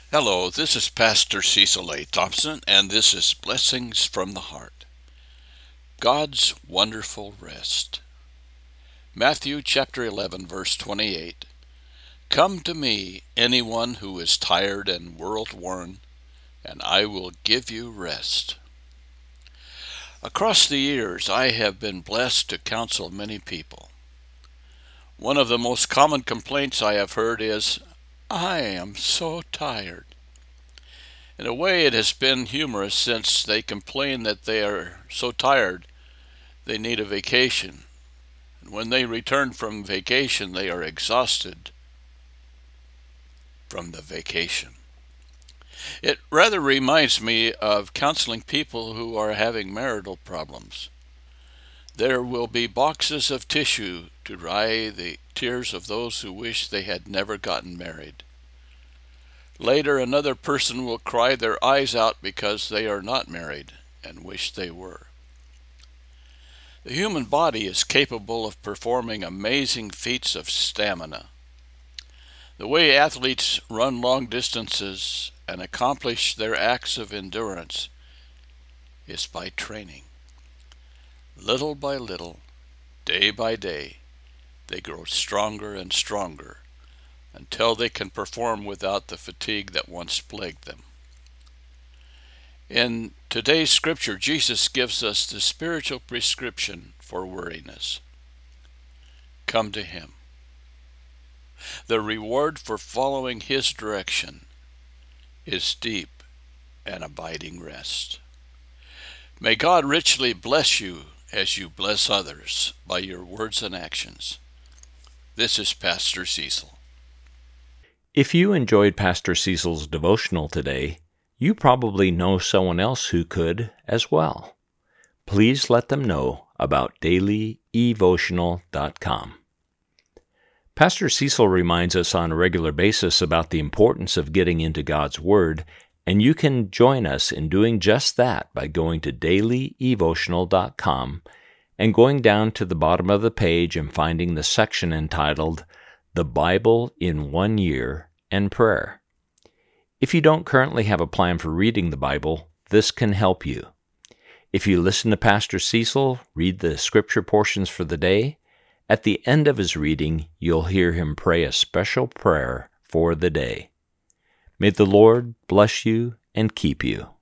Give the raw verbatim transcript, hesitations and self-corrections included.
Hello, this is Pastor Cecil A. Thompson, and this is Blessings from the Heart. God's Wonderful Rest. Matthew chapter eleven, verse twenty-eight. Come to me, anyone who is tired and world-worn, and I will give you rest. Across the years, I have been blessed to counsel many people. One of the most common complaints I have heard is, I am so tired. In a way, it has been humorous since they complain that they are so tired they need a vacation. And when they return from vacation, they are exhausted from the vacation. It rather reminds me of counseling people who are having marital problems. There will be boxes of tissue to dry the tears of those who wish they had never gotten married. Later, another person will cry their eyes out because they are not married and wish they were. The human body is capable of performing amazing feats of stamina. The way athletes run long distances and accomplish their acts of endurance is by training. Little by little, day by day, they grow stronger and stronger until they can perform without the fatigue that once plagued them. In today's scripture, Jesus gives us the spiritual prescription for weariness. Come to Him. The reward for following His direction is deep and abiding rest. May God richly bless you as you bless others by your words and actions. This is Pastor Cecil. If you enjoyed Pastor Cecil's devotional today, you probably know someone else who could as well. Please let them know about daily evotional dot com. Pastor Cecil reminds us on a regular basis about the importance of getting into God's Word, and you can join us in doing just that by going to daily evotional dot com and going down to the bottom of the page and finding the section entitled The Bible in One Year and Prayer. If you don't currently have a plan for reading the Bible, this can help you. If you listen to Pastor Cecil read the scripture portions for the day, at the end of his reading, you'll hear him pray a special prayer for the day. May the Lord bless you and keep you.